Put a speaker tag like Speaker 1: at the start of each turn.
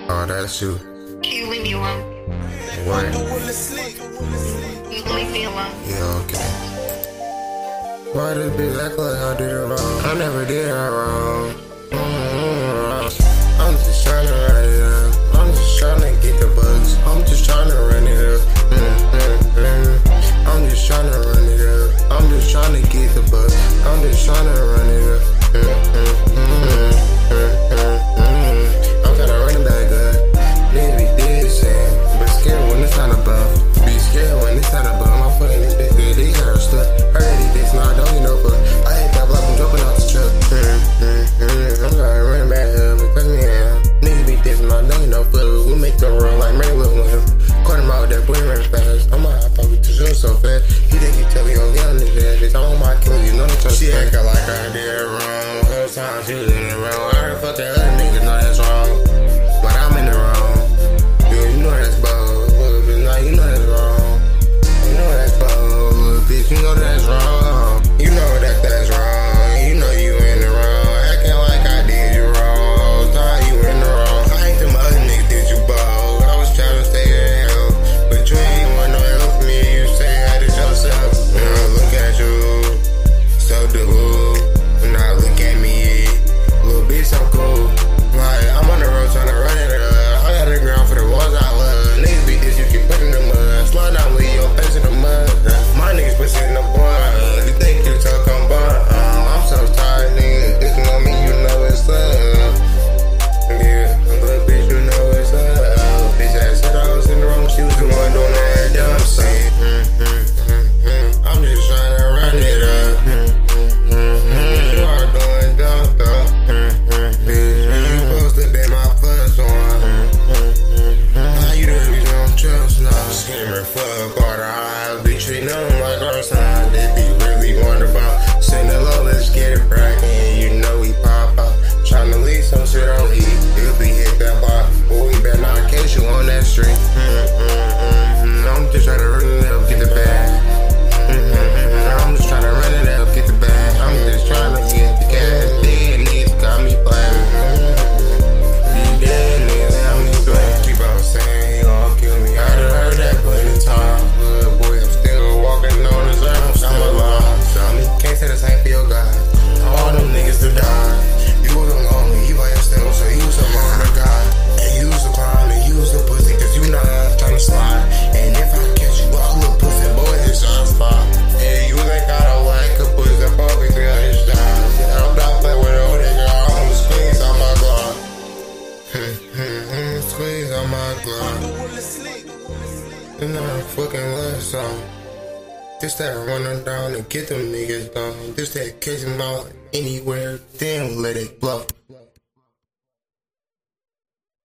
Speaker 1: Oh, that's you.
Speaker 2: Can you leave me alone?
Speaker 1: What?
Speaker 2: You leave me alone.
Speaker 1: Yeah, okay. Why this bitch act like I did it wrong? I never did her wrong. I'm just trying to run it up. I'm just trying to get the bugs. I'm just trying to run it up. I'm just trying to run it up. I'm just trying to get the bugs. I'm just trying to run it up. I'm trying to run it back up. Niggas be dead saying, but scared when it's not above. Be scared when it's not above. My fucking this bitch good, they got her stuck. Heard that these bitches, nah, don't get no fuck. I hit that block, I'm jumping out the truck. I'm trying to run back up, because me out. Niggas be dissing, nah, don't get no fuck. We make them run like Mary Lou with him. Caught him out with that boy run fast. I'm out, I probably to shoot so fast. He think he tell me, oh, get on his ass. Bitch, I'm on my kill, you know the truck. She acting like I did it wrong. Whole time she was in it wrong. I heard fuck that other niggas, know that's wrong. But I'm in the wrong. You know that's bold. Nah, you know that's wrong. You know that's bold. Bitch, you know that's wrong. You know that's wrong. You know you in the wrong. Acting like I did you wrong. Thought you in the wrong. I ain't them other niggas did you bold. I was trying to stay in hell, but you ain't want no help from me. You say I did yourself. Now look at you. So do who? Now look at me. Little bitch, I'm cool. Like, I'm on the road trying to run it up. I got the ground for the ones I love. Niggas be this, you keep putting the mud. Slow down with your face in the mud. My niggas pushing the blunt. You think you talk on bun? I'm so tired, nigga. This on me, you know it's up. Yeah, but bitch, you know it's up. Bitch, I said I was in the wrong. She was the one doing that dumb shit. I'm just trying to run it up. You are doing dumb stuff. You supposed to be my first one. Now you the reason I'm trust now. Screamer fuck all the eyes. Be treating them like our son. They be really wonderful. Send it low, let's get it crackin'. You know we pop out. Tryna leave some shit on E. You'll be hit that bar. But we better not catch you on that street. I'm just tryna run it up, get the bag. I'm just tryna run it up, get the bag. I'm just tryna get the cash. Dead niggas got me playing. These dead niggas got me playing. Keep on saying he gon' kill me. I done heard that plenty of times. Good boy, I'm still walking on this earth. I'm still alive. Can't say the same for your guy. All them niggas to die. You was alone, you by yourself, so you was alone to God. And you was a clown, and you was a pussy, cause you know I'm tryna slide. And if I catch you all little pussy, boy, it's your spot. Yeah, you ain't gotta like a pussy, I'm always got his job. I'm not playing with old nigga, I'm squeeze on my glove. Squeeze on my glove. You know I'm fucking love song. This that running down and get them niggas gone. This that catch them out anywhere, then let it blow.